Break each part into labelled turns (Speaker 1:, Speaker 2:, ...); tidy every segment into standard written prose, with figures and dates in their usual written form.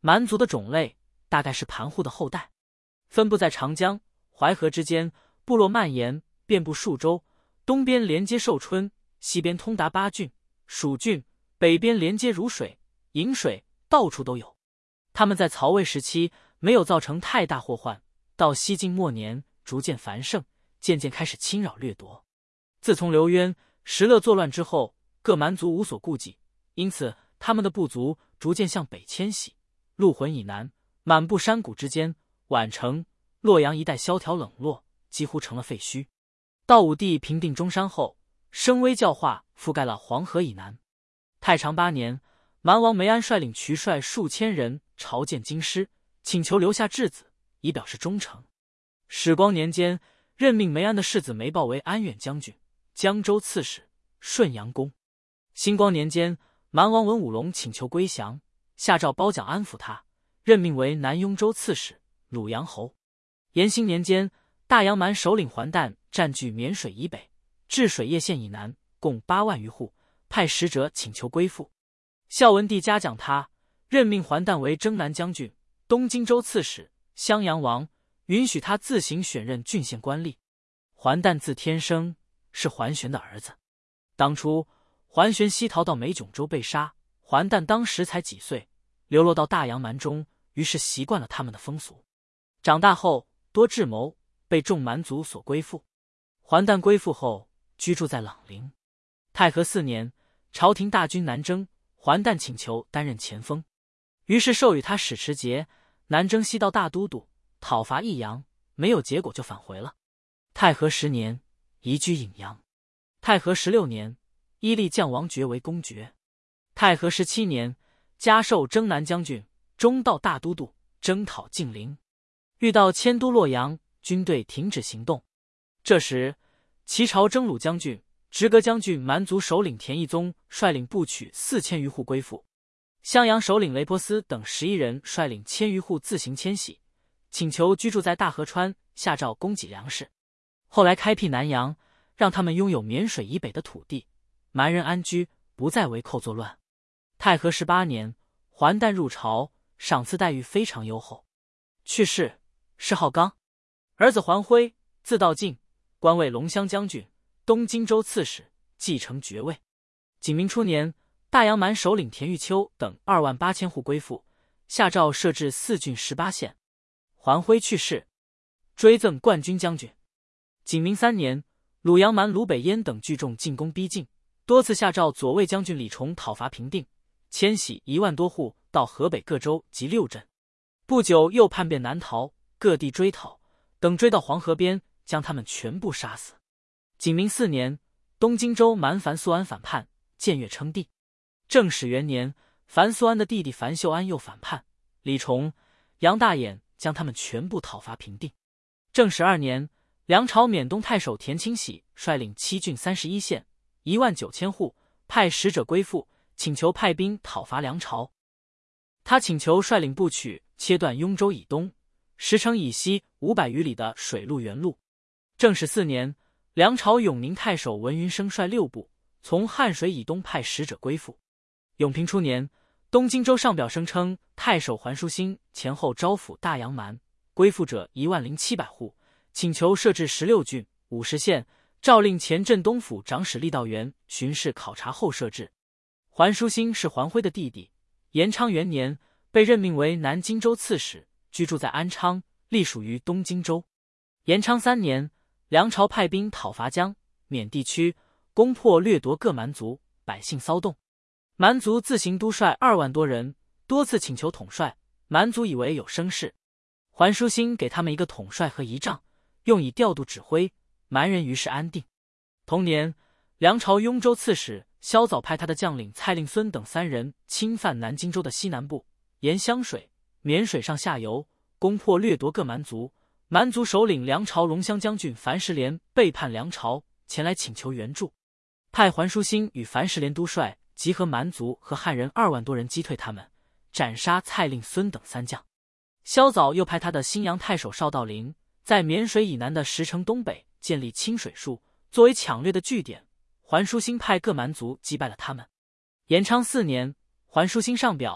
Speaker 1: 蛮族的种类大概是盘户的后代，分布在长江、淮河之间，部落蔓延，遍布数州，东边连接寿春，西边通达巴郡、蜀郡，北边连接汝水、颍水，到处都有。他们在曹魏时期没有造成太大祸患，到西晋末年逐渐繁盛，渐渐开始侵扰掠夺。自从刘渊、石勒作乱之后，各蛮族无所顾忌，因此他们的部族逐渐向北迁徙，陆浑以南，满布山谷之间，宛城、洛阳一带萧条冷落，几乎成了废墟。到武帝平定中山后，声威教化覆盖了黄河以南。太常8年，蛮王梅安率领渠帅数千人朝见京师，请求留下质子，以表示忠诚。始光年间，任命梅安的世子梅豹为安远将军、江州刺史、顺阳公。兴光年间，蛮王文武龙请求归降，下诏褒奖安抚他，任命为南雍州刺史、鲁阳侯。延兴年间，大阳蛮首领桓旦占据沔水以北至水叶县以南，共8万余户，派使者请求归附。孝文帝嘉奖他，任命桓旦为征南将军、东荆州刺史、襄阳王，允许他自行选任郡县官吏。桓旦字天生，是桓玄的儿子。当初桓玄西逃到美囧州被杀，桓旦当时才几岁，流落到大阳蛮中，于是习惯了他们的风俗。长大后多智谋，被众蛮族所归附。桓旦归附后，居住在朗陵。太和4年，朝廷大军南征，桓旦请求担任前锋，于是授予他使持节，南征西到大都督，讨伐益阳，没有结果就返回了。太和10年，移居颍阳。太和16年，伊利将王爵为公爵。太和17年，加授征南将军，中道大都督，征讨晋陵。遇到迁都洛阳，军队停止行动。这时，齐朝征虏将军、直阁将军蛮族首领田义宗率领部曲4000余户归附。襄阳首领雷波斯等11人率领1000余户自行迁徙，请求居住在大河川，下诏供给粮食。后来开辟南阳，让他们拥有沔水以北的土地，蛮人安居，不再为寇作乱。太和18年，桓旦入朝，赏赐待遇非常优厚。去世，谥号刚。儿子桓辉，字道敬，官为龙骧将军、东荆州刺史，继承爵位。景明初年，大阳蛮首领田玉秋等28000户归附，下诏设置4郡18县。桓辉去世，追赠冠军将军。景明3年，鲁阳蛮卢北燕等聚众进攻逼近，多次下诏左卫将军李崇讨伐平定，迁徙1万多户到河北各州及6镇。不久又叛变南逃，各地追讨，等追到黄河边，将他们全部杀死。景明4年，东荆州蛮樊素安反叛，僭越称帝。正始元年，樊素安的弟弟樊秀安又反叛，李崇、杨大眼将他们全部讨伐平定。正始2年，梁朝缅东太守田清喜率领7郡31县19000户，派使者归附，请求派兵讨伐梁朝。他请求率领部曲切断雍州以东、石城以西500余里的水陆原路。正始4年，梁朝永宁太守文云生率6部从汉水以东派使者归附。永平初年，东荆州上表声称太守桓书兴前后招抚大阳蛮，归附者10700户，请求设置16郡50县，诏令前镇东府长史厉道元巡视考察后设置。桓书兴是桓辉的弟弟，延昌元年被任命为南荆州刺史，居住在安昌，隶属于东荆州。延昌3年，梁朝派兵讨伐江、缅地区，攻破掠夺各蛮族，百姓骚动。蛮族自行督帅2万多人，多次请求统帅，蛮族以为有声势。桓书兴给他们一个统帅和仪仗，用以调度指挥，蛮人于是安定。同年，梁朝雍州刺史萧藻派他的将领蔡令孙等3人侵犯南荆州的西南部，沿湘水、沔水上下游，攻破掠夺各蛮族。蛮族首领梁朝龙骧将军樊石连背叛梁朝，前来请求援助，派桓书兴与樊石连督帅集合蛮族和汉人2万多人击退他们，斩杀蔡令孙等3将。萧藻又派他的新阳太守邵道陵在沔水以南的石城东北建立清水戍，作为抢掠的据点。桓书兴派各蛮族击败了他们。延昌4年，桓书兴上表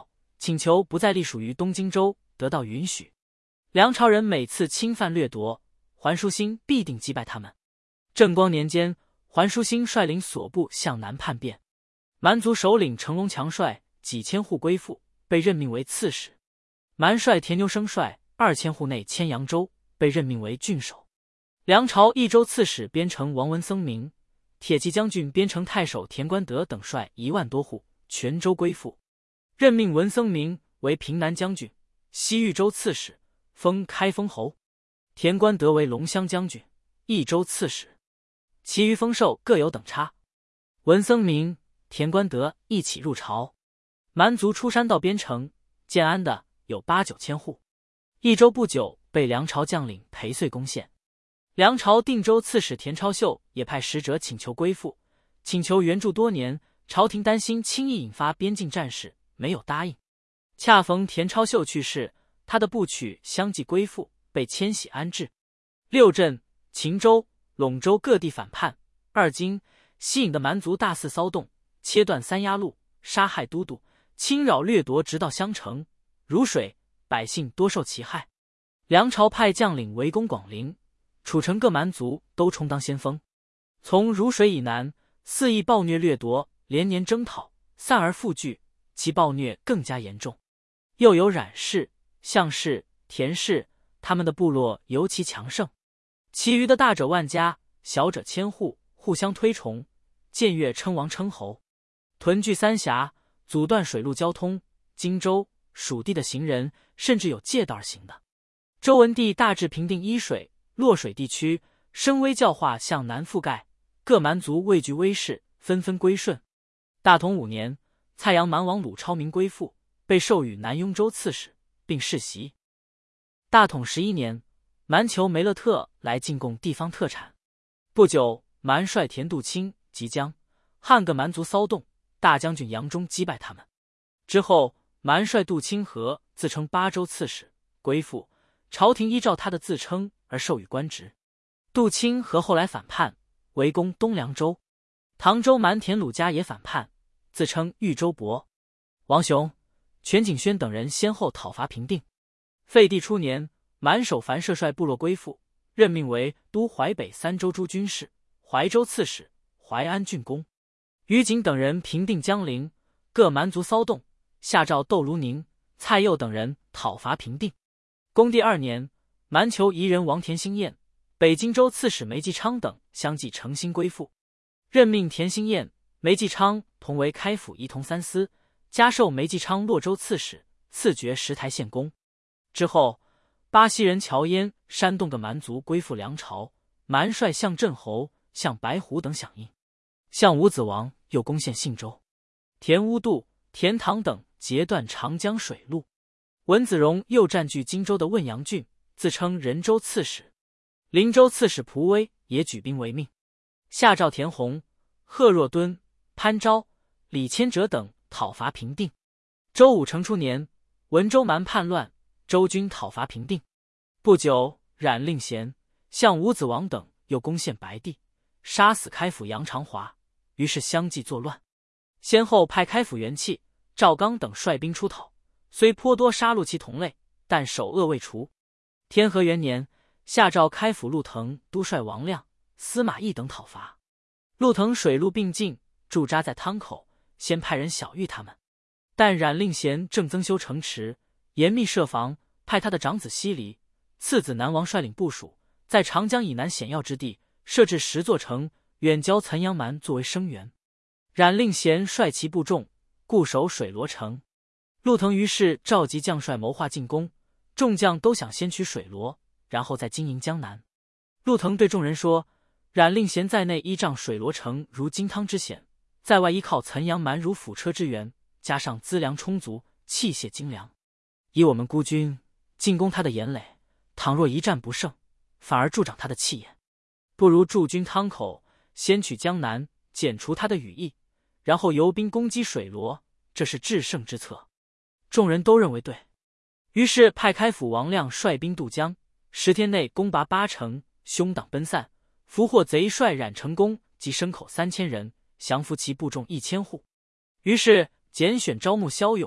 Speaker 1: 请求不再隶属于东京州，得到允许。梁朝人每次侵犯掠夺，桓书兴必定击败他们。正光年间，桓书兴率领所部向南叛变，蛮族首领成龙强率几千户归附，被任命为刺史。蛮帅田牛生率2000户内迁扬州，被任命为郡守。梁朝益州刺史边城王文僧明、铁骑将军边城太守田官德等率1万多户全州归附，任命文僧明为平南将军、西豫州刺史，封开封侯；田官德为龙骧将军、益州刺史。其余封授各有等差。文僧明、田官德一起入朝，蛮族出山到边城建安的有8、9千户。益州不久被梁朝将领裴遂攻陷。梁朝定州刺史田超秀也派使者请求归附，请求援助多年，朝廷担心轻易引发边境战事，没有答应。恰逢田超秀去世，他的部曲相继归附，被迁徙安置。六镇、秦州、陇州各地反叛，二京、西引的蛮族大肆骚动，切断三鸭路，杀害都督，侵扰掠夺，直到襄城、汝水，百姓多受其害。梁朝派将领围攻广陵，楚城各蛮族都充当先锋。从汝水以南，肆意暴虐掠夺，连年征讨，散而复聚，其暴虐更加严重。又有冉氏、项氏、田氏，他们的部落尤其强盛。其余的大者万家，小者千户，互相推崇，僭越称王称侯，屯聚三峡，阻断水陆交通。荆州、蜀地的行人甚至有借道而行的。周文帝大致平定伊水、洛水地区，声威教化向南覆盖，各蛮族畏惧威势，纷纷归顺。大同5年，蔡阳蛮王鲁超明归附，被授予南雍州刺史，并世袭。大统11年，蛮酋梅勒特来进贡地方特产。不久，蛮帅田度清、即将、汉各蛮族骚动，大将军杨忠击败他们。之后，蛮帅杜清河自称8州刺史，归附，朝廷依照他的自称而授予官职。杜清河后来反叛，围攻东凉州。唐州蛮田鲁家也反叛，自称豫州伯。王雄、全景轩等人先后讨伐平定。废帝初年，蛮首樊涉率部落归附，任命为都淮北3州诸军事、怀州刺史、淮安郡公。于景等人平定江陵，各蛮族骚动，下诏窦卢宁、蔡佑等人讨伐平定。恭帝2年，蛮酋夷人王田兴彦、北京州刺史梅继昌等相继诚心归附，任命田兴彦、梅继昌同为开府仪同三司，加授梅继昌洛州刺史，赐爵石台县公。之后，巴西人乔焉、山东的蛮族归附梁朝，蛮帅向镇侯、向白虎等响应。向武子王又攻陷信州，田乌度、田唐等截断长江水路。文子荣又占据荆州的汶阳郡，自称仁州刺史。灵州刺史蒲威也举兵为命，下诏田弘、贺若敦、潘昭、李千哲等讨伐平定。周武成初年，文州蛮叛乱，周军讨伐平定。不久，冉令贤、向武子王等又攻陷白地，杀死开府杨长华，于是相继作乱。先后派开府元气、赵刚等率兵出讨，虽颇多杀戮其同类，但首恶未除。天和元年，下诏开府陆腾都率王亮、司马懿等讨伐。陆腾水陆并进，驻扎在汤口，先派人晓谕他们。但冉令贤正增修城池，严密设防，派他的长子西离、次子南王率领部署，在长江以南险要之地设置10座城，远郊岑阳蛮作为声援。冉令贤率其部众固守水罗城。陆腾于是召集将帅谋划进攻，众将都想先取水罗，然后再经营江南。陆腾对众人说，冉令贤在内依仗水罗城如金汤之险，在外依靠岑阳蛮如辅车之援，加上资粮充足，器械精良，以我们孤军进攻他的岩垒，倘若一战不胜，反而助长他的气焰，不如驻军汤口，先取江南，剪除他的羽翼，然后由兵攻击水罗，这是制胜之策。众人都认为对，于是派开府王亮率兵渡江，10天内攻拔8城，凶党奔散，俘获贼帅冉成功及牲口3000人，降服其部众1000户。于是拣选招募骁勇、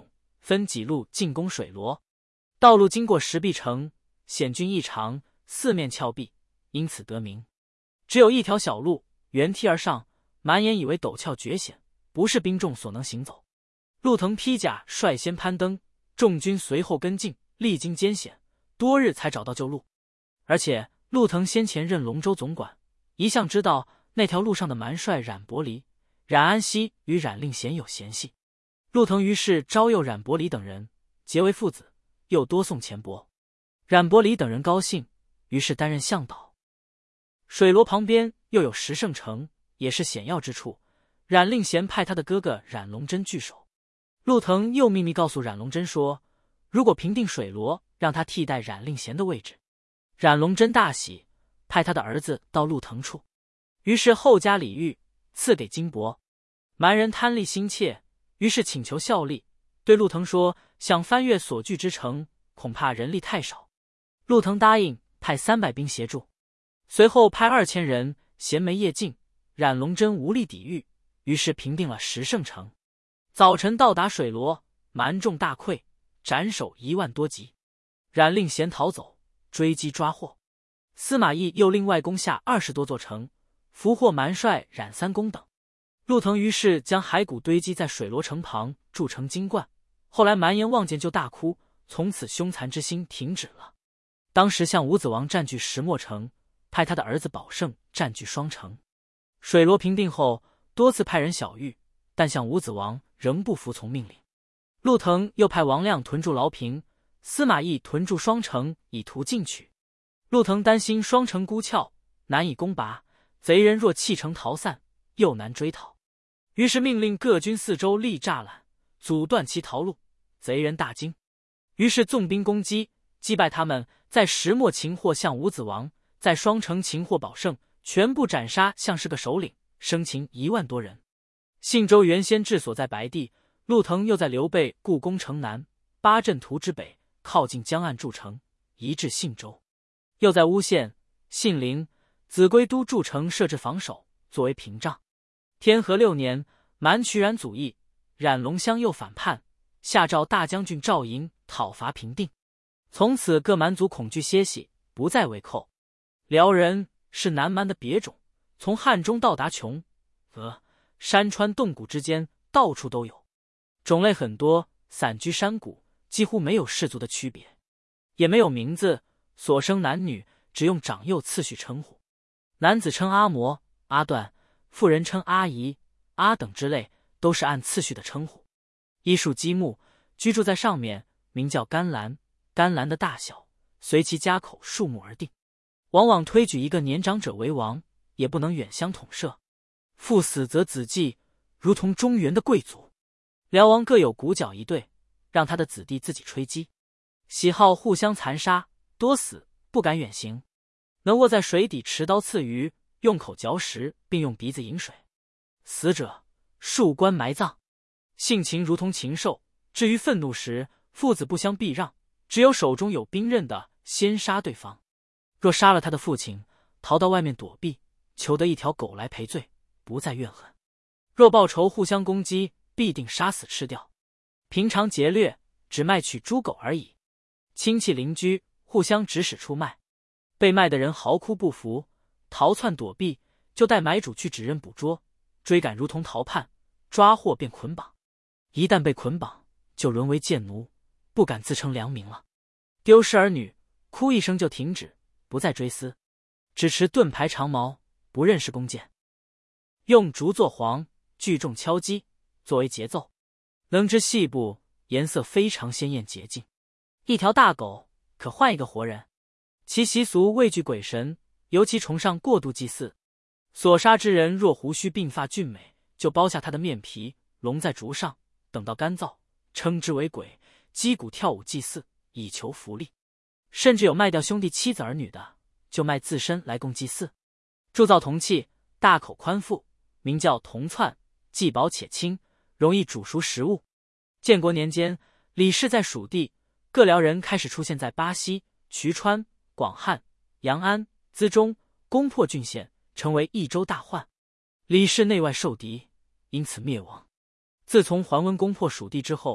Speaker 1: 分几路进攻水罗。道路经过石壁城，险峻异常，四面峭壁，因此得名。只有一条小路，原梯而上，满眼以为陡峭绝险，不是兵众所能行走。陆腾披甲率先攀登，众军随后跟进，历经艰险，多日才找到旧路。而且陆腾先前任龙州总管，一向知道那条路上的蛮帅冉伯离、冉安西与冉令贤有嫌隙。陆腾于是招诱冉伯离等人，结为父子，又多送钱帛。冉伯离等人高兴，于是担任向导。水罗旁边又有石胜城，也是险要之处，冉令贤派他的哥哥冉龙真据守。陆腾又秘密告诉冉龙真说，如果平定水罗，让他替代冉令贤的位置。冉龙真大喜，派他的儿子到陆腾处，于是后加礼遇，赐给金帛。蛮人贪利心切，于是请求效力，对陆腾说，想翻越所据之城，恐怕人力太少。陆腾答应派300兵协助，随后派2000人衔枚夜进，冉龙真无力抵御，于是平定了石胜城。早晨到达水罗，蛮众大溃，斩首1万多级。冉令贤逃走，追击抓获。司马懿又另外攻下20多座城，俘获蛮帅冉三公等。陆腾于是将骸骨堆积在水罗城旁，筑成金冠。后来蛮颜望见就大哭，从此凶残之心停止了。当时向武子王占据石墨城，派他的儿子保胜占据双城。水罗平定后，多次派人小谕，但向武子王仍不服从命令。陆腾又派王亮屯驻牢平，司马懿屯驻双城，以图进取。陆腾担心双城孤峭，难以攻拔，贼人若弃城逃散，又难追讨，于是命令各军四周立栅栏，阻断其逃路。贼人大惊，于是纵兵攻击，击败他们，在石墨擒获向武子王，在双城擒获保胜，全部斩杀，像是个首领，生擒1万多人。信州原先治所在白地，陆腾又在刘备故宫城南八阵图之北，靠近江岸筑城，移至信州。又在乌县、信陵、秭归都筑城，设置防守，作为屏障。天和6年，蛮渠冉祖义、冉龙香又反叛，下诏大将军赵寅讨伐平定。从此各蛮族恐惧歇息，不再为寇。辽人是南蛮的别种，从汉中到达琼、俄、山川洞谷之间，到处都有，种类很多，散居山谷，几乎没有氏族的区别，也没有名字，所生男女只用长幼次序称呼。男子称阿嬷、阿段，妇人称阿姨、阿等之类，都是按次序的称呼。依树积木，居住在上面，名叫甘蓝。甘蓝的大小随其家口数目而定，往往推举一个年长者为王，也不能远相统摄。父死则子继，如同中原的贵族。辽王各有鼓角一对，让他的子弟自己吹击，喜好互相残杀，多死，不敢远行，能卧在水底持刀刺鱼，用口嚼食，并用鼻子饮水。死者树棺埋葬，性情如同禽兽。至于愤怒时，父子不相避让，只有手中有兵刃的先杀对方。若杀了他的父亲，逃到外面躲避，求得一条狗来赔罪，不再怨恨。若报仇互相攻击，必定杀死吃掉。平常劫掠，只卖取猪狗而已。亲戚邻居互相指使出卖，被卖的人嚎哭不服，逃窜躲避，就带买主去指认捕捉，追赶如同逃叛，抓获便捆绑。一旦被捆绑，就沦为贱奴，不敢自称良民了。丢失儿女，哭一声就停止，不再追思，只持盾牌长矛，不认识弓箭。用竹做簧，聚众敲击，作为节奏。能织细布，颜色非常鲜艳洁净。一条大狗可换一个活人。其习俗畏惧鬼神，尤其崇尚过度祭祀。所杀之人若胡须鬓发俊美，就剥下他的面皮，笼在竹上，等到干燥，称之为鬼，击鼓跳舞祭祀，以求福利。甚至有卖掉兄弟妻子儿女的，就卖自身来供祭祀。铸造铜器，大口宽腹，名叫铜窜，既薄且轻，容易煮熟食物。建国年间，李氏在蜀地，各辽人开始出现在巴西、衢川、广汉、阳安、资中、攻破郡县，成为一州大患。李氏内外受敌，因此灭亡。自从桓温攻破蜀地之后，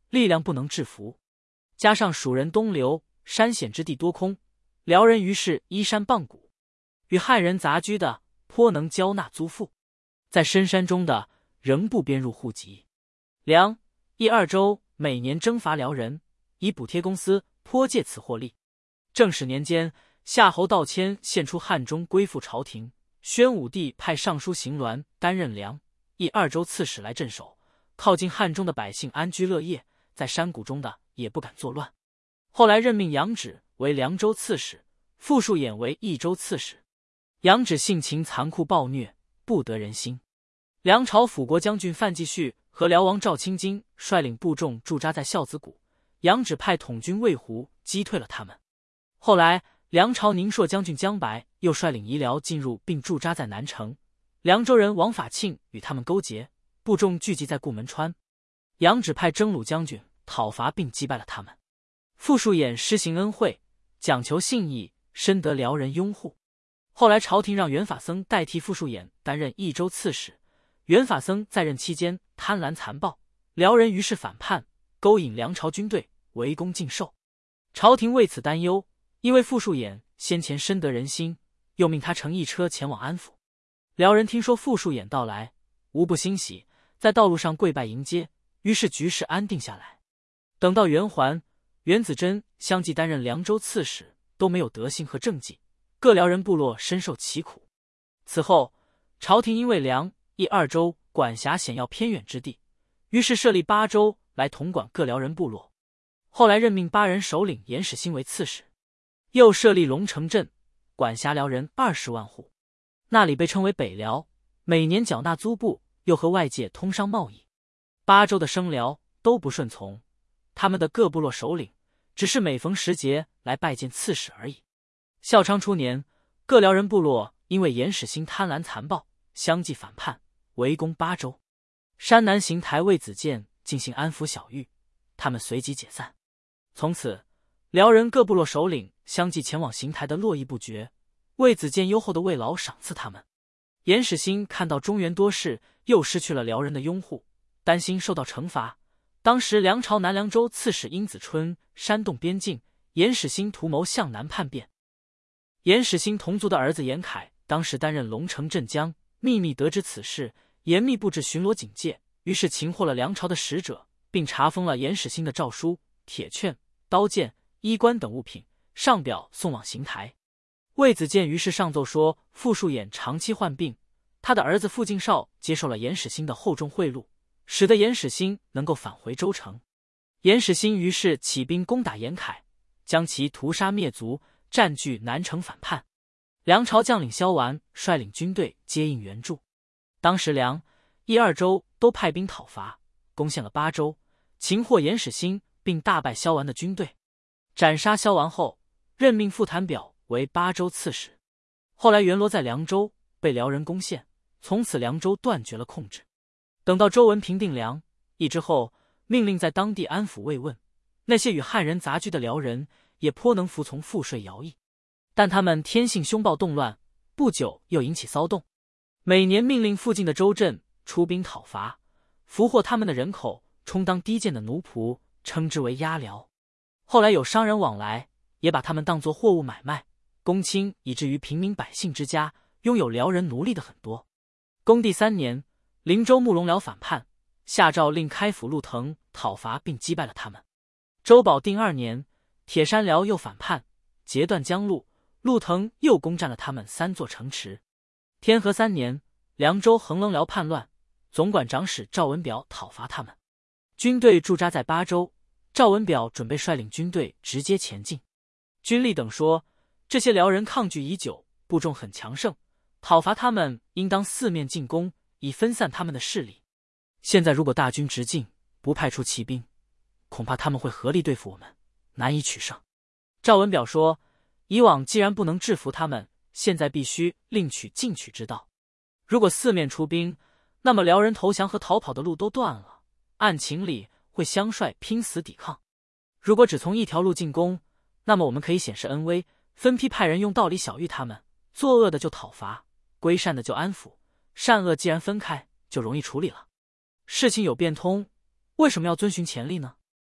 Speaker 1: 力量不能制服。加上蜀人东流，山险之地多空，辽人于是依山傍谷，与汉人杂居的颇能交纳租赋，在深山中的仍不编入户籍。梁、益二州每年征伐辽人，以补贴公司，颇借此获利。正始年间，夏侯道迁献出汉中归附朝廷，宣武帝派尚书邢鸾担任梁、益二州刺史来镇守，靠近汉中的百姓安居乐业，在山谷中的也不敢作乱。后来任命杨芷为凉州刺史，傅树衍为益州刺史。杨芷性情残酷暴虐，不得人心。梁朝辅国将军范继续和辽王赵青金率领部众驻扎在孝子谷，杨芷派统军魏胡击退了他们。后来梁朝宁朔将军姜白又率领夷辽进入并驻扎在南城，凉州人王法庆与他们勾结，部众聚集在顾门川。杨芷派征虏将军讨伐并击败了他们。傅树衍施行恩惠，讲求信义，深得辽人拥护。后来朝廷让袁法僧代替傅树衍担任益州刺史。袁法僧在任期间贪婪残暴，辽人于是反叛，勾引梁朝军队围攻禁寿。朝廷为此担忧，因为傅树衍先前深得人心，又命他乘驿车前往安抚。辽人听说傅树衍到来，无不欣喜，在道路上跪拜迎接，于是局势安定下来。等到袁桓、袁子珍相继担任凉州刺史，都没有德行和政绩，各辽人部落深受其苦。此后，朝廷因为梁、益二州管辖险要偏远之地，于是设立8州来统管各辽人部落。后来任命8人首领严始兴为刺史，又设立龙城镇，管辖辽人20万户，那里被称为北辽，每年缴纳租布，又和外界通商贸易。8州的生辽都不顺从，他们的各部落首领只是每逢时节来拜见刺史而已。孝昌初年，各辽人部落因为严始兴贪婪残暴，相继反叛，围攻8州。山南邢台魏子建进行安抚小狱，他们随即解散。从此，辽人各部落首领相继前往邢台的络绎不绝，魏子建优厚的慰劳赏赐他们。严始兴看到中原多事，又失去了辽人的拥护，担心受到惩罚。当时梁朝南凉州刺史殷子春煽动边境，严始兴图谋向南叛变。严始兴同族的儿子严凯当时担任龙城镇将，秘密得知此事，严密布置巡逻警戒，于是擒获了梁朝的使者，并查封了严始兴的诏书、铁券、刀剑、衣冠等物品，上表送往邢台。魏子建于是上奏说傅树衍长期患病，他的儿子傅敬绍接受了严始兴的厚重贿赂，使得严始兴能够返回州城。严始兴于是起兵攻打严凯，将其屠杀灭族，占据南城反叛。梁朝将领萧完率领军队接应援助。当时梁、益二州都派兵讨伐，攻陷了8州，擒获严始兴，并大败萧完的军队。斩杀萧完后，任命傅谭表为8州刺史。后来元罗在凉州被辽人攻陷，从此凉州断绝了控制。等到周文平定梁、益之后，命令在当地安抚慰问，那些与汉人杂居的辽人也颇能服从赋税徭役，但他们天性凶暴动乱，不久又引起骚动。每年命令附近的州镇出兵讨伐，俘获他们的人口充当低贱的奴仆，称之为押辽。后来有商人往来，也把他们当作货物买卖，公卿以至于平民百姓之家，拥有辽人奴隶的很多。恭帝3年，灵州慕容辽反叛，下诏令开府陆腾讨伐并击败了他们。周保定2年，铁山辽又反叛，截断江路，陆腾又攻占了他们3座城池。天和3年，凉州横棱辽叛乱，总管长史赵文表讨伐他们，军队驻扎在8州，赵文表准备率领军队直接前进。军吏等说，这些辽人抗拒已久，部众很强盛，讨伐他们应当四面进攻，以分散他们的势力。现在如果大军直进，不派出骑兵，恐怕他们会合力对付我们，难以取胜。赵文表说，以往既然不能制服他们，现在必须另取进取之道。如果四面出兵，那么辽人投降和逃跑的路都断了，按情理会相率拼死抵抗。如果只从一条路进攻，那么我们可以显示恩威，分批派人用道理小谕他们，作恶的就讨伐，归善的就安抚，善恶既然分开，就容易处理了。事情有变通，为什么要遵循前例呢？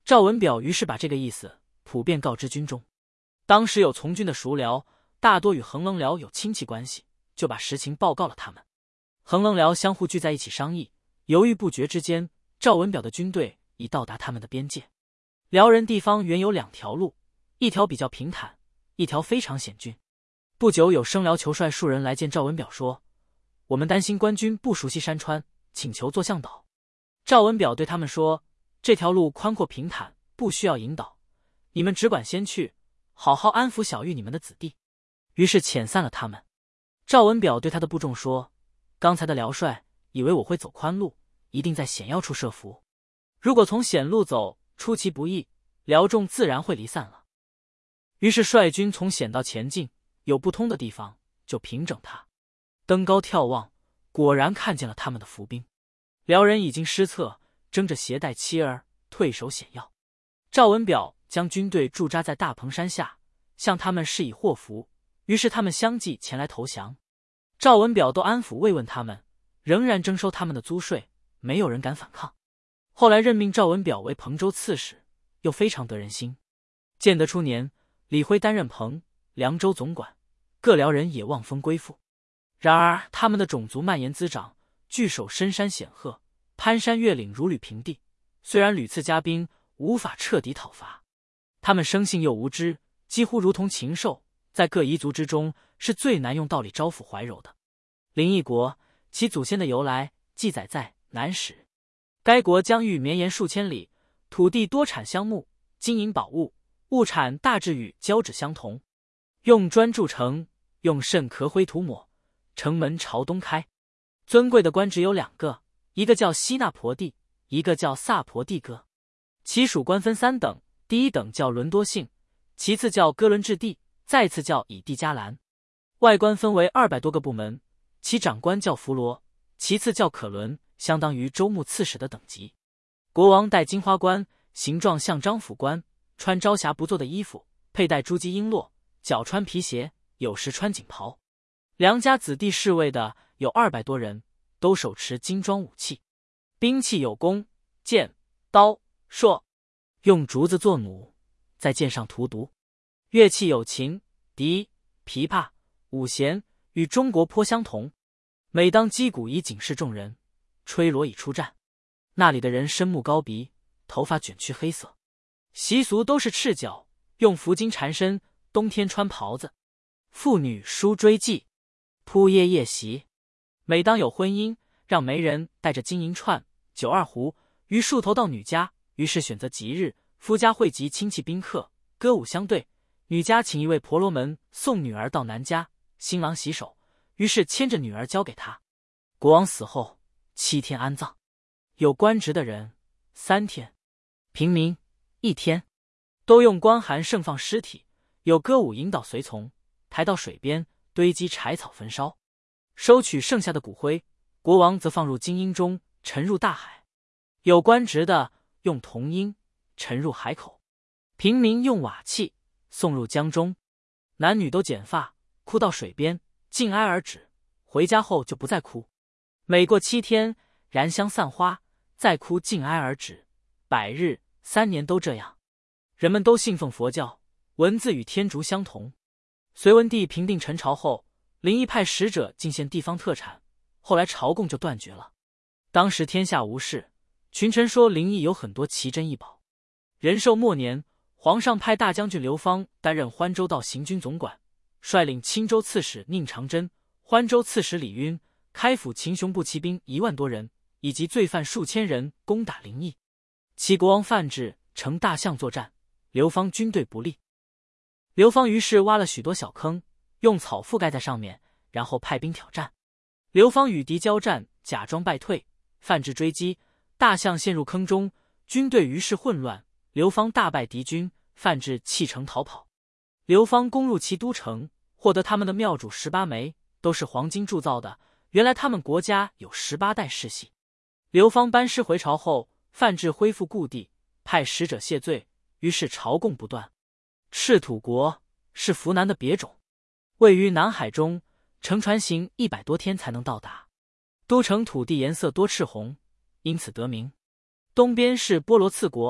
Speaker 1: 赵文表于是把这个意思普遍告知军中。当时有从军的熟僚，大多与横棱辽有亲戚关系，就把实情报告了他们。横棱辽相互聚在一起商议，犹豫不决之间，赵文表的军队已到达他们的边界。辽人地方原有2条路，一条比较平坦，一条非常险峻。不久有生辽酋帅数人来见赵文表说，我们担心官军不熟悉山川，请求做向导。赵文表对他们说，这条路宽阔平坦，不需要引导，你们只管先去，好好安抚小玉你们的子弟。于是遣散了他们。赵文表对他的部众说，刚才的辽帅以为我会走宽路，一定在险要处设伏，如果从险路走出其不意，辽众自然会离散了。于是率军从险道前进，有不通的地方就平整它。登高眺望，果然看见了他们的伏兵。辽人已经失策，争着携带妻儿退守险要。赵文表将军队驻扎在大蓬山下，向他们示以祸福，于是他们相继前来投降。赵文表都安抚慰问他们，仍然征收他们的租税，没有人敢反抗。后来任命赵文表为彭州刺史，又非常得人心。建德初年，李辉担任彭、凉州总管，各辽人也望风归附。然而他们的种族蔓延滋长，据守深山险壑，攀山越岭如履平地，虽然屡次加兵，无法彻底讨伐。他们生性又无知，几乎如同禽兽，在各彝族之中是最难用道理招抚怀柔的。临邑国其祖先的由来记载在《南史》，该国疆域绵延数千里，土地多产香木、金银宝物，物产大致与交趾相同，用砖筑城，用葚壳灰涂抹，城门朝东开。尊贵的官职有2个，一个叫西那婆地，一个叫萨婆地哥。其属官分3等，第一等叫伦多姓，其次叫哥伦治地，再次叫以地加兰。外官分为200多个部门，其长官叫弗罗，其次叫可伦，相当于州牧刺史的等级。国王戴金花冠，形状像张府冠，穿朝霞不做的衣服，佩戴珠玑璎珞，脚穿皮鞋，有时穿锦袍。良家子弟侍卫的有200多人，都手持精装武器，兵器有弓、剑、刀、槊，用竹子做弩，在剑上涂毒。乐器有琴、笛、琵琶、五弦，与中国颇相同。每当击鼓以警示众人，吹锣以出战。那里的人深目高鼻，头发卷曲黑色，习俗都是赤脚，用拂巾缠身，冬天穿袍子。妇女梳锥髻，铺夜夜席。每当有婚姻，让媒人带着金银串、酒2壶，于树头到女家，于是选择吉日，夫家汇集亲戚宾客，歌舞相对。女家请一位婆罗门送女儿到男家，新郎洗手，于是牵着女儿交给他。国王死后7天安葬，有官职的人3天，平民1天，都用光函盛放尸体，有歌舞引导随从，抬到水边堆积柴草焚烧，收取剩下的骨灰，国王则放入金鹰中，沉入大海。有官职的用铜鹰沉入海口，平民用瓦器送入江中。男女都剪发，哭到水边，尽哀而止，回家后就不再哭。每过7天，燃香散花，再哭尽哀而止，100日、3年都这样。人们都信奉佛教，文字与天竺相同。隋文帝平定陈朝后，临邑派使者进献地方特产，后来朝贡就断绝了。当时天下无事，群臣说临邑有很多奇珍异宝。仁寿末年，皇上派大将军刘芳担任欢州道行军总管，率领青州刺史宁长真、欢州刺史李晕、开府秦雄部骑兵1万多人，以及罪犯数千人攻打临邑。齐国王范质乘大象作战，刘芳军队不利。刘芳于是挖了许多小坑，用草覆盖在上面，然后派兵挑战。刘芳与敌交战，假装败退，范质追击，大象陷入坑中，军队于是混乱。刘芳大败敌军，范质弃城逃跑。刘芳攻入其都城，获得他们的庙主18枚，都是黄金铸造的。原来他们国家有18代世系。刘芳班师回朝后，范质恢复故地，派使者谢罪，于是朝贡不断。赤土国是扶南的别种，位于南海中，乘船行100多天才能到达。都城土地颜色多赤红，因此得名。东边是波罗次国，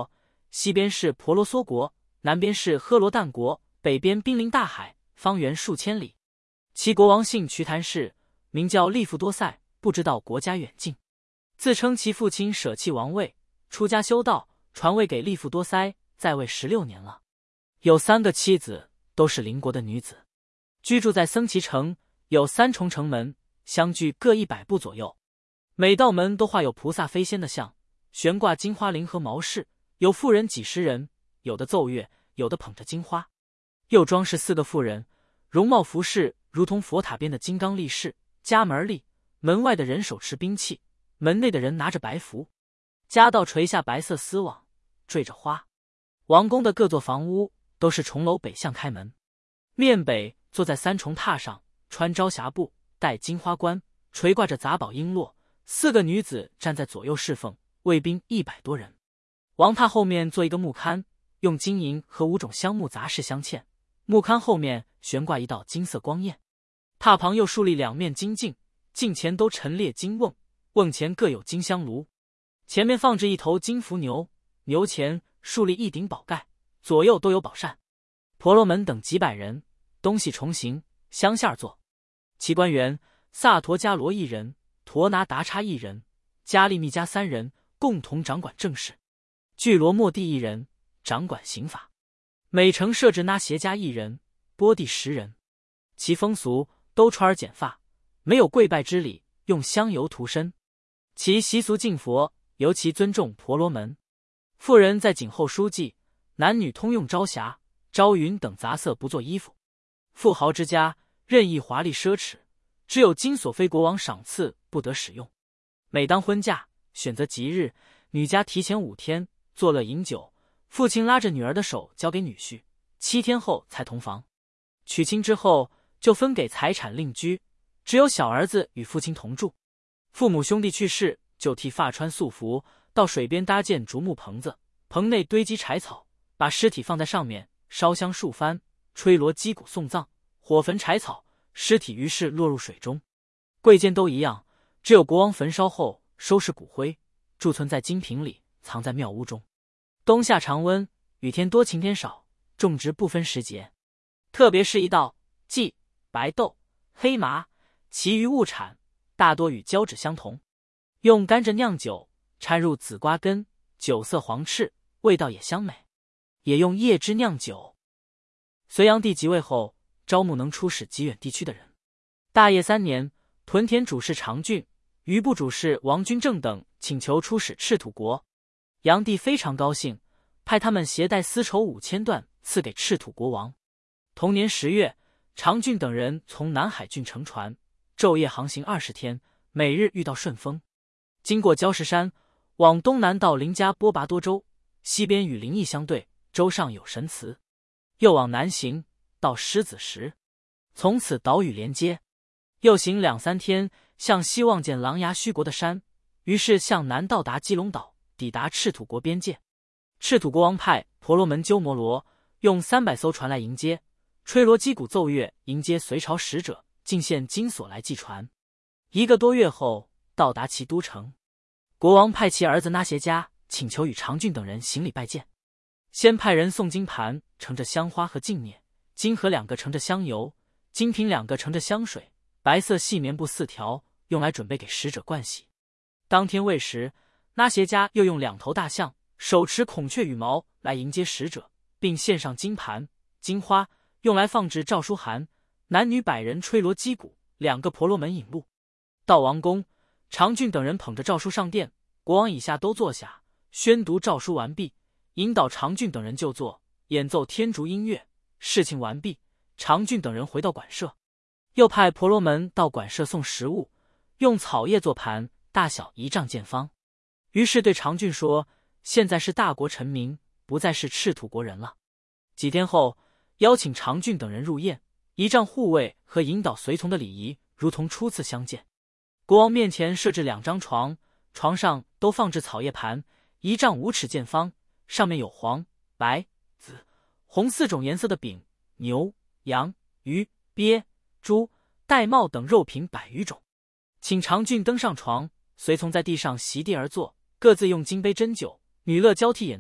Speaker 1: 西边是婆罗梭国，南边是赫罗旦国，北边濒临大海，方圆数千里。其国王姓瞿昙氏，名叫利富多塞，不知道国家远近，自称其父亲舍弃王位，出家修道，传位给利富多塞，在位16年了。有3个妻子，都是邻国的女子，居住在僧祇城，有3重城门，相距各100步左右。每道门都画有菩萨飞仙的像，悬挂金花翎和毛饰，有妇人几十人，有的奏乐，有的捧着金花。又装饰4个妇人，容貌服饰如同佛塔边的金刚力士，家门立，门外的人手持兵器，门内的人拿着白符，家道垂下白色丝网，缀着花。王宫的各座房屋都是重楼北向开门，面北坐在3重榻上，穿朝霞布，戴金花冠，垂挂着杂宝璎珞，4个女子站在左右侍奉，卫兵100多人。王榻后面做一个木龛，用金银和5种香木杂饰镶嵌，木龛后面悬挂一道金色光焰。榻旁又竖立2面金镜，镜前都陈列金瓮，瓮前各有金香炉，前面放置一头金凫牛，牛前竖立一顶宝盖，左右都有宝扇。婆罗门等几百人，东西重行，相线坐。其官员萨陀迦罗1人，陀拿达叉1人，迦利密迦3人，共同掌管政事。聚罗末帝1人，掌管刑法。每城设置那邪迦1人，波第10人。其风俗都穿而剪发，没有跪拜之礼，用香油涂身。其习俗敬佛，尤其尊重婆罗门。妇人在颈后书记，男女通用朝霞、朝云等杂色不做衣服。富豪之家任意华丽奢侈，只有金所非国王赏赐不得使用。每当婚嫁，选择吉日，女家提前5天作乐饮酒，父亲拉着女儿的手交给女婿，7天后才同房。娶亲之后就分给财产另居，只有小儿子与父亲同住。父母兄弟去世，就替发穿素服，到水边搭建竹木棚子，棚内堆积柴草，把尸体放在上面，烧香数番，吹锣击鼓送葬，火焚柴草，尸体于是落入水中。贵贱都一样，只有国王焚烧后收拾骨灰，贮存在金瓶里，藏在庙屋中。冬夏常温，雨天多晴天少，种植不分时节。特别是一道稷、白豆、黑麻，其余物产大多与交趾相同。用甘蔗酿酒，掺入紫瓜根，酒色黄赤，味道也香美。也用叶汁酿酒。隋炀帝即位后，招募能出使极远地区的人。大业3年，屯田主事常俊、余部主事王君正等请求出使赤土国。炀帝非常高兴，派他们携带丝绸5000段赐给赤土国王。同年10月，常俊等人从南海郡乘船，昼夜航行20天，每日遇到顺风。经过礁石山，往东南到林加波拔多州，西边与灵异相对，州上有神祠。又往南行，到狮子石，从此岛屿连接。又行2-3天，向西望见琅琊须国的山，于是向南到达基隆岛，抵达赤土国边界。赤土国王派婆罗门鸠摩罗用300艘船来迎接，吹锣击鼓奏乐迎接隋朝使者，进献金锁来祭船。1个多月后到达其都城。国王派其儿子那邪迦请求与常俊等人行礼拜见。先派人送金盘盛着香花和净涅，金盒2个盛着香油，金瓶2个盛着香水，白色细棉布4条，用来准备给使者盥洗。当天未时，那邪迦又用2头大象，手持孔雀羽毛来迎接使者，并献上金盘、金花，用来放置诏书函。男女100人吹锣击鼓，2个婆罗门引路。到王宫，常俊等人捧着诏书上殿，国王以下都坐下，宣读诏书完毕，引导常俊等人就坐，演奏天竺音乐。事情完毕，常俊等人回到馆舍，又派婆罗门到馆舍送食物，用草叶做盘，大小1丈见方。于是对常俊说：现在是大国臣民，不再是赤土国人了。几天后，邀请常俊等人入宴，仪仗护卫和引导随从的礼仪如同初次相见。国王面前设置2张床，床上都放置草叶盘，1丈5尺见方，上面有黄、白、紫、红4种颜色的饼、牛、羊、鱼、鳖、猪、玳瑁等肉品100余种。请常俊登上床，随从在地上席地而坐，各自用金杯斟酒，女乐交替演奏，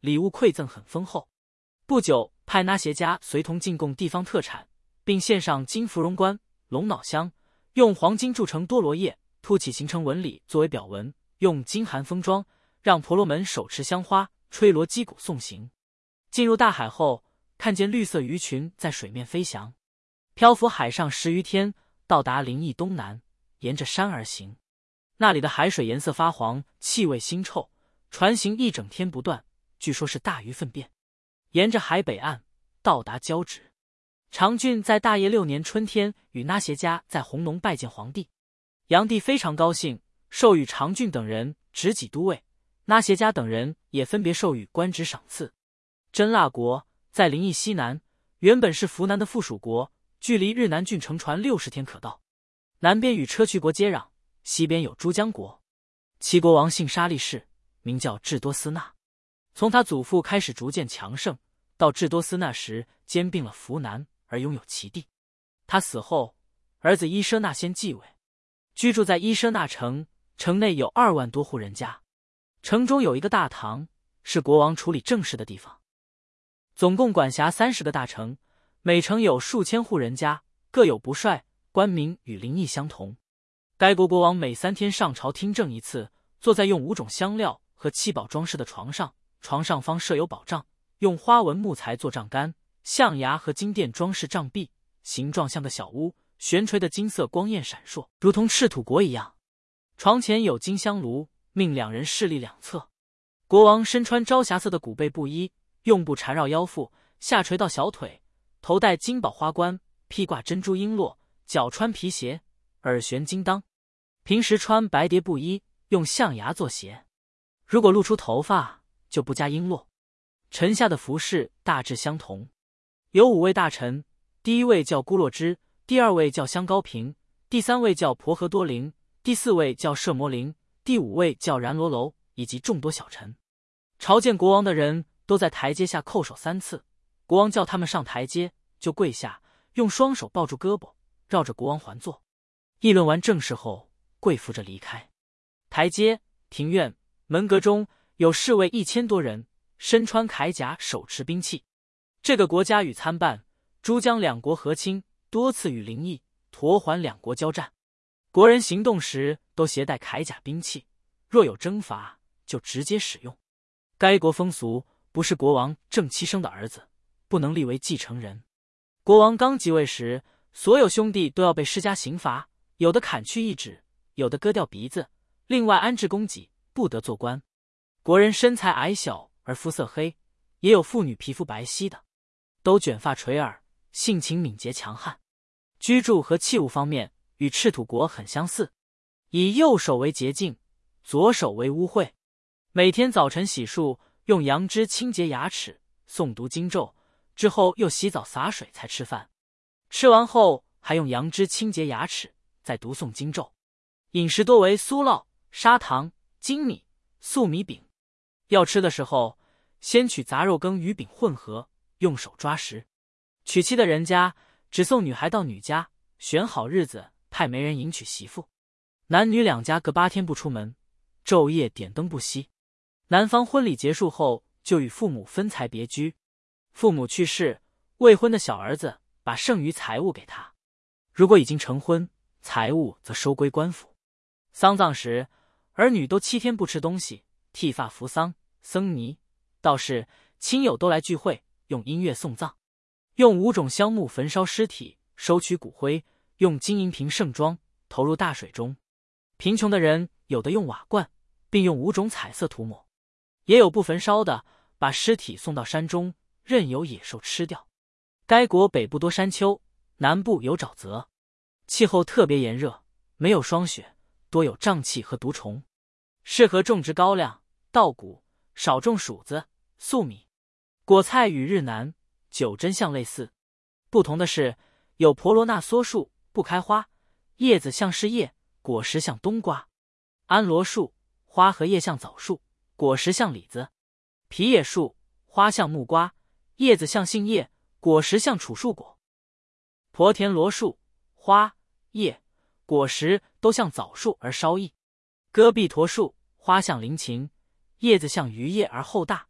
Speaker 1: 礼物馈赠很丰厚。不久，派那些家随同进贡地方特产，并献上金芙蓉冠、龙脑香，用黄金铸成多罗叶，凸起形成纹理作为表纹，用金函封装，让婆罗门手持香花，吹锣击鼓送行。进入大海后，看见绿色鱼群在水面飞翔，漂浮海上10余天，到达临邑东南，沿着山而行。那里的海水颜色发黄，气味腥臭，船行一整天不断，据说是大鱼粪便。沿着海北岸到达交趾。常俊在大业6年春天与那些家在弘农拜见皇帝，炀帝非常高兴，授予常俊等人执戟都尉，那些家等人也分别授予官职赏赐。真腊国在临邑西南，原本是扶南的附属国，距离日南郡乘船60天可到。南边与砗磲国接壤，西边有珠江国。其国王姓沙利氏，名叫智多斯那。从他祖父开始逐渐强盛，到智多斯那时兼并了扶南而拥有其地。他死后，儿子伊舍那先继位，居住在伊舍那城，城内有2万多户人家。城中有一个大堂，是国王处理政事的地方。总共管辖30个大城，每城有数千户人家，各有不帅，官名与临邑相同。该国国王每3天上朝听政一次，坐在用5种香料和7宝装饰的床上，床上方设有宝帐，用花纹木材做帐杆，象牙和金钿装饰帐壁，形状像个小屋，悬垂的金色光焰闪烁，如同赤土国一样。床前有金香炉，命2人侍立两侧。国王身穿朝霞色的古贝布衣，用布缠绕腰腹，下垂到小腿，头戴金宝花冠，披挂珍珠璎珞，脚穿皮鞋，耳悬金当。平时穿白蝶布衣，用象牙做鞋。如果露出头发，就不加璎珞。臣下的服饰大致相同。有5位大臣，第1位叫孤洛支，第2位叫香高平，第3位叫婆诃多灵，第4位叫舍摩灵，第5位叫然罗楼，以及众多小臣。朝见国王的人都在台阶下叩首3次，国王叫他们上台阶，就跪下，用双手抱住胳膊，绕着国王环坐。议论完政事后，跪伏着离开。台阶、庭院、门阁中有侍卫1000多人，身穿铠甲，手持兵器。这个国家与参半，珠江2国和亲，多次与临邑、陀环2国交战。国人行动时都携带铠甲兵器，若有征伐，就直接使用。该国风俗，不是国王正妻生的儿子，不能立为继承人。国王刚即位时，所有兄弟都要被施加刑罚，有的砍去1指，有的割掉鼻子，另外安置供给，不得做官。国人身材矮小而肤色黑，也有妇女皮肤白皙的，都卷发垂耳，性情敏捷强悍。居住和器物方面与赤土国很相似，以右手为洁净，左手为污秽。每天早晨洗漱，用杨枝清洁牙齿，诵读经咒，之后又洗澡洒水才吃饭。吃完后还用杨枝清洁牙齿，再读诵经咒。饮食多为酥酪、砂糖、精米、粟米饼。要吃的时候，先取杂肉羹与饼混合，用手抓食。娶妻的人家只送女孩到女家，选好日子派媒人迎娶媳妇。男女2家各8天不出门，昼夜点灯不熄。男方婚礼结束后，就与父母分财别居。父母去世，未婚的小儿子把剩余财物给他；如果已经成婚，财物则收归官府。丧葬时，儿女都7天不吃东西，剃发服丧，僧尼、道士、亲友都来聚会，用音乐送葬。用5种香木焚烧尸体，收取骨灰，用金银瓶盛装，投入大水中。贫穷的人有的用瓦罐，并用5种彩色涂抹。也有不焚烧的，把尸体送到山中，任由野兽吃掉。该国北部多山丘，南部有沼泽，气候特别炎热，没有霜雪，多有瘴气和毒虫，适合种植高粱、稻谷，少种黍子、粟米。果菜与日南、九真相类似，不同的是，有婆罗那梭树，不开花，叶子像柿叶，果实像冬瓜；安罗树，花和叶像枣树，果实像李子；皮野树，花像木瓜，叶子像杏叶，果实像楚树果；婆田罗树，花、叶、果实都像枣树而稍异；戈壁驼树，花像菱芹，叶子像榆叶而厚大，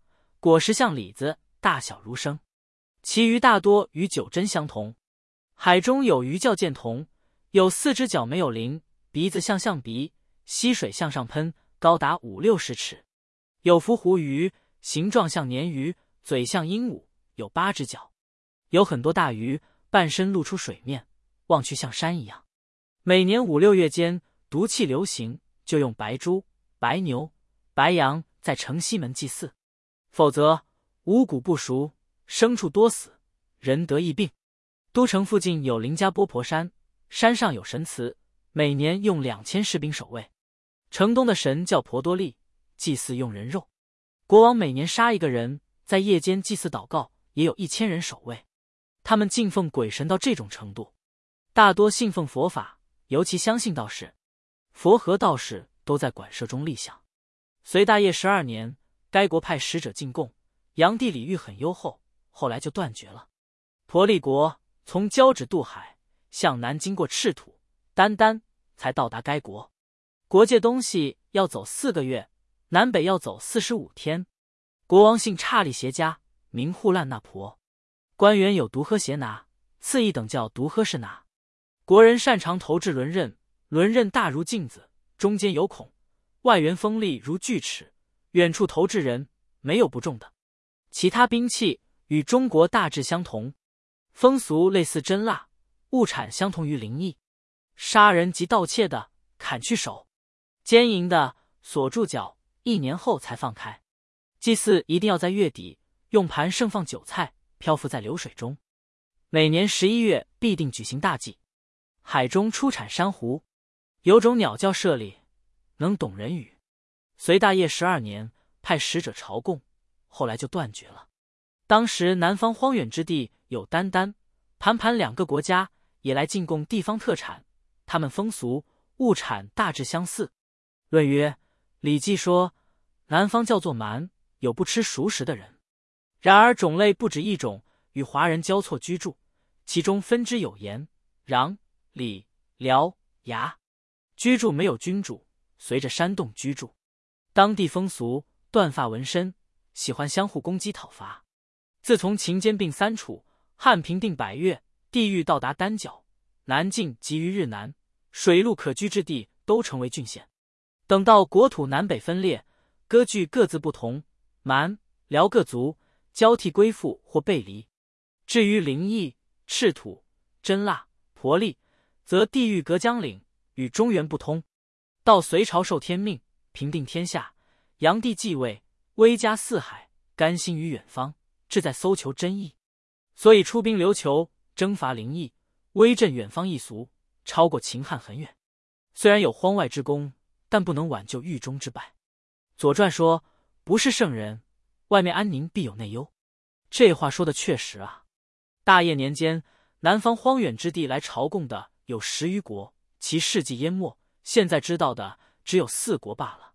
Speaker 1: 果实像李子，大小如升。其余大多与九真相同。海中有鱼叫剑童，有4只脚没有鳞，鼻子像象鼻，溪水向上喷，高达50-60尺。有伏狐鱼，形状像鲶鱼，嘴像鹦鹉，有8只脚。有很多大鱼，半身露出水面，望去像山一样。每年5-6月间，毒气流行，就用白猪、白牛、白羊在城西门祭祀，否则五谷不熟，牲畜多死，人得疫病。都城附近有林家波婆山，山上有神祠，每年用2000士兵守卫。城东的神叫婆多利，祭祀用人肉。国王每年杀一个人，在夜间祭祀祷告，也有1000人守卫。他们敬奉鬼神到这种程度，大多信奉佛法，尤其相信道士。佛和道士都在馆舍中立享。隋大业12年，该国派使者进贡，炀帝礼遇很优厚，后来就断绝了。婆利国从交趾渡海，向南经过赤土、丹丹，才到达该国。国界东西要走4个月，南北要走45天。国王姓刹利邪家，名护烂那婆。官员有独喝邪拿，次一等叫独喝士拿。国人擅长投掷轮刃，轮刃大如镜子，中间有孔，外圆锋利如锯齿，远处投掷人，没有不中的。其他兵器与中国大致相同，风俗类似真腊，物产相同于灵异。杀人及盗窃的砍去手，奸淫的锁住脚，1年后才放开。祭祀一定要在月底，用盘盛放酒菜，漂浮在流水中。每年11月必定举行大祭。海中出产珊瑚，有种鸟叫猞猁，能懂人语。隋大业12年，派使者朝贡，后来就断绝了。当时南方荒远之地有丹丹、盘盘2个国家，也来进贡地方特产，他们风俗、物产大致相似。论曰，《礼记》说，南方叫做蛮，有不吃熟食的人。然而种类不止一种，与华人交错居住，其中分支有延、穰、李、辽、牙。居住没有君主，随着山洞居住。当地风俗，断发纹身，喜欢相互攻击讨伐。自从秦兼并3楚，汉平定百越，地域到达丹角、南境及于日南，水陆可居之地都成为郡县。等到国土南北分裂，割据各自不同，蛮、辽各族交替归附或背离。至于灵异、赤土、真腊、婆利，则地域隔江岭，与中原不通。到隋朝受天命，平定天下，炀帝继位，威加四海，甘心于远方，志在搜求真意，所以出兵琉球，征伐灵异，威震远方异俗，超过秦汉很远。虽然有荒外之功，但不能挽救狱中之败。左传说，不是圣人，外面安宁必有内忧。这话说的确实啊。大业年间，南方荒远之地来朝贡的有10余国，其事迹淹没，现在知道的只有4国罢了。